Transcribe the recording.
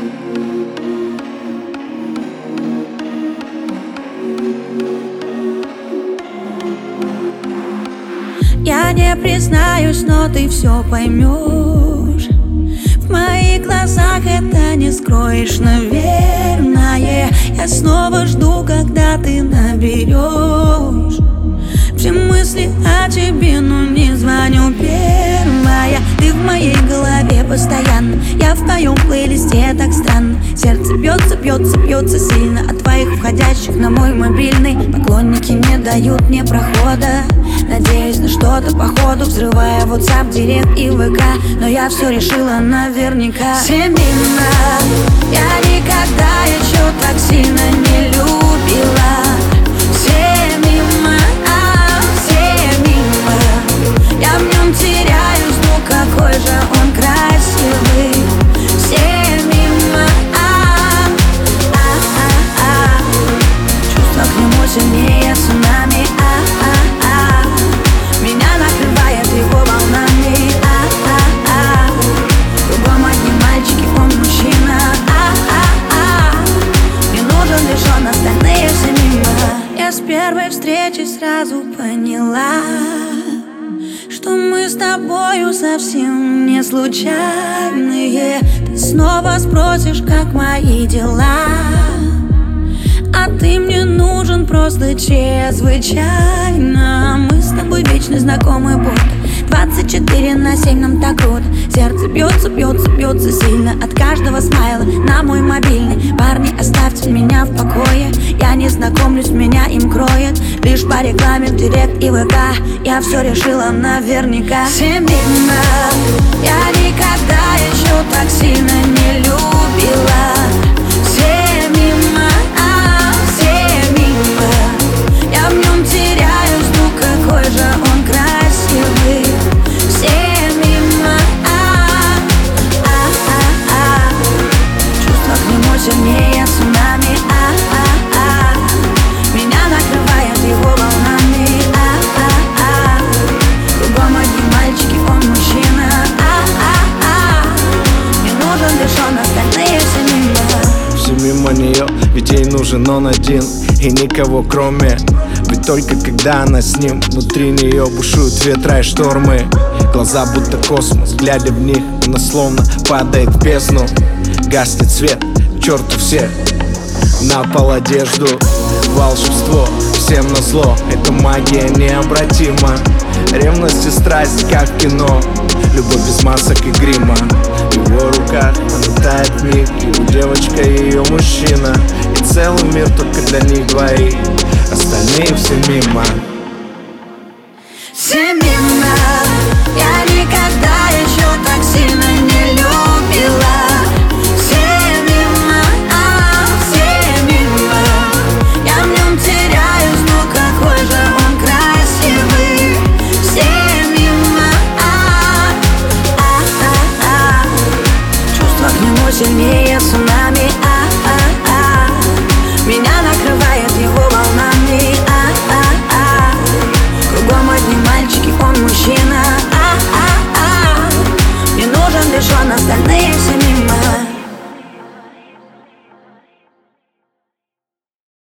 Я не признаюсь, но ты все поймешь. В моих глазах это не скроешь, наверное. Я снова жду, когда ты наберешь. Все мысли о тебе, но не звоню первая. Ты в моей голове постоянно, я в твоем плейлисте, так странно. Сердце бьется, бьется, бьется сильно от твоих входящих на мой мобильный. Поклонники не дают мне прохода, надеюсь на что-то по ходу, взрывая WhatsApp, Директ и ВК. Но я все решила наверняка. Все мимо, я никогда еще так сильно не любила. Все мимо, все мимо. Я в нем теряюсь, ну какой же он красивый. Все мимо, чувства к нему сильнее цунами. Меня накрывает его волнами. Кругом одни мальчики, он мужчина. Не нужен лишь он, остальные все мимо. Я с первой встречи сразу поняла, что мы с тобою совсем не случайные. Ты снова спросишь, как мои дела, а ты мне нужен просто чрезвычайно. Мы с тобой вечно знакомы, будто 24/7 нам так круто. Сердце бьется, бьется, бьется сильно от каждого смайла на мой мобильный. Парни, оставьте меня в покое, я не знакомлюсь, меня им кроет лишь по рекламе в Директ и ВК. Я все решила наверняка. Все мимо, я никогда еще так сильно не любила. Все мимо, все мимо. Я в нем теряюсь, ну какой же он красивый. Все мимо, чувства к нему сильнее цунами. Меня накрывает его волнами. Кругом одни мальчики, он мужчина. Не нужен лишь он, остальные все мимо. Все мимо нее, ведь ей нужен он один и никого кроме. Ведь только когда она с ним, внутри нее бушуют ветра и штормы. Глаза будто космос, глядя в них, она словно падает в бездну. Гаснет свет, к черту всех, на пол одежду. Волшебство, всем назло, эта магия необратима. Ревность и страсть, как в кино, любовь без масок и грима. В его руках она тает миг, его девочка и ее мужчина. И целый мир только для них двоих, остальные все мимо. Все мимо, я никогда